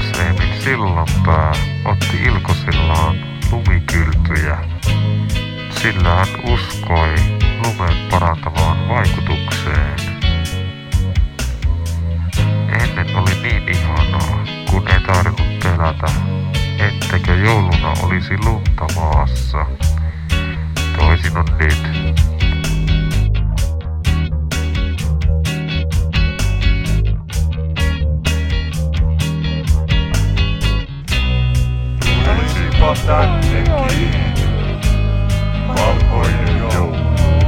Emil Sillanpää otti Ilkosillaan lumikylpyjä, sillä hän uskoi lumen parantavaan vaikutukseen. Ennen oli niin ihanaa, kun ei tarvinnut pelätä, etteikö jouluna olisi lunta maassa. Toisin on nyt. Tulisipa tännekin valkoinen joulu.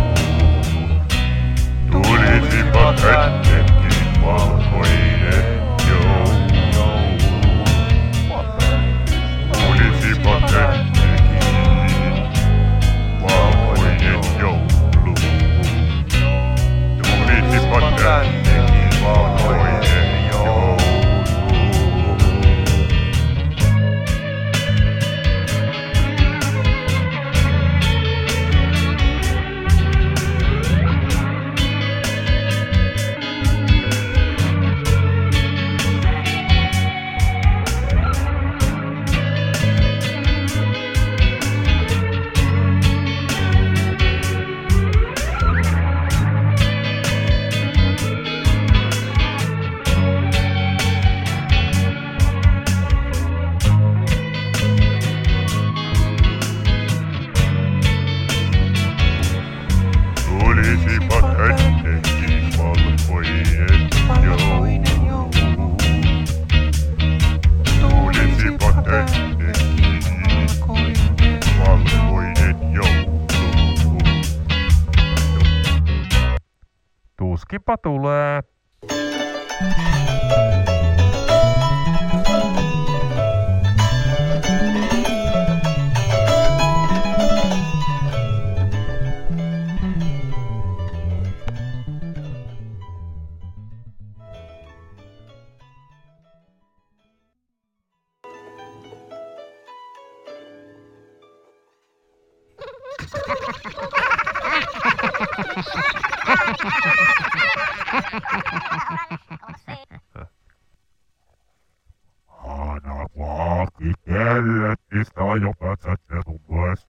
Tulisipa tännekin valkoinen joulu. Tulisipa tännekin valkoinen joulu. Tulisipa tännekin valkoinen joulu. Tulisipa tännekin valkoinen joulu. Tulisipa tännekin valkoinen joulu. Tuskipa tulee. Hana vaaki kellettistä ajopätsät ja tummas